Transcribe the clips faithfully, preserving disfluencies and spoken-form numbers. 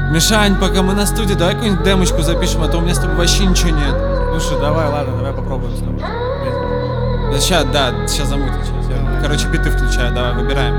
Мишань, пока мы на студии, давай какую-нибудь демочку запишем, а то у меня с тобой вообще ничего нет. Слушай, давай, ладно, давай попробуем с тобой. Да сейчас, да, сейчас замутим. Сейчас. Я, короче, биты включаю, давай, выбираем.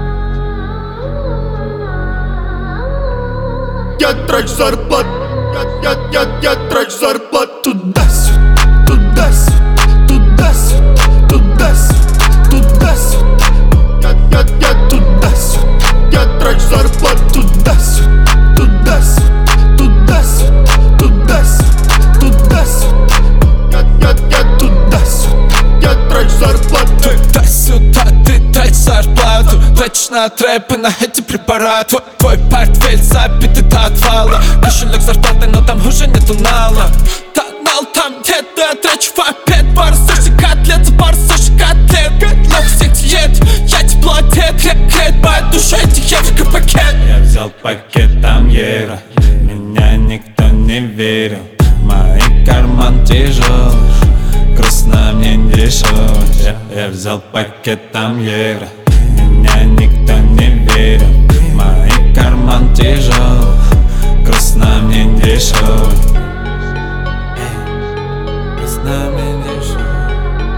Я трачу зарплат, я, я, я, я трачу зарплат туда-сюда, туда-сюда, туда-сюда, туда-сюда, туда-сюда. Я, я, я туда-сюда, я трачу зарплат туда-сюда, туда-сюда, туда-сюда, туда-сюда, туда-сюда. Я, я, я туда-сюда, я трачу зарплат туда-сюда, ты тратишь зарплату, тратишь на трэпы, на эти препараты. Твой, твой портфель забит до отвала, кошелек зарплаты, но там уже нету нала. Тонал там где-то, я трачу в опять пару суши котлет, за пару суши котлет. Лох всех диет, я тепло одет, рекрет, моя душа эти евро пакет. Я взял пакет, там евро, меня никто не верил. Мой карман тяжелый, грустно мне дешево. Я, я взял пакет, там евро, меня никто не верил. Мой карман тяжелый, грустно мне дешево. Грустно мне дешево.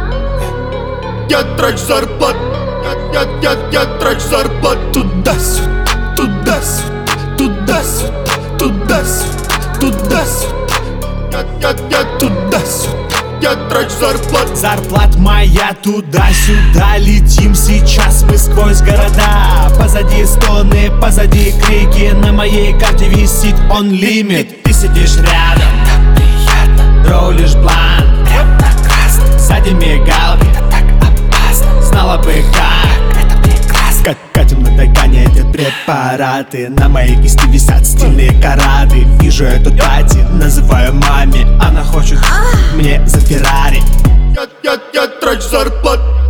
Я трачу зарплат, я, я, я, я трачу зарплат туда-сюда, туда-сюда, туда-сюда, туда-сюда, туда-сюда. Я, я, я туда-сюда, я трачу зарплат. Зарплат моя туда-сюда, летим сейчас мы сквозь города. Позади стоны, позади крики, на моей карте висит он лимит. Ты сидишь рядом, так приятно, ролишь блант, прям на красный, сзади мигалки, это так опасно, знала бы как, это прекрасно. Как катим на Тайгане эти препараты, на моей кисти висят стильные караты. Вижу эту Тати, называю маме, она хочет мне за Феррари. Я, я, я трачу зарплат.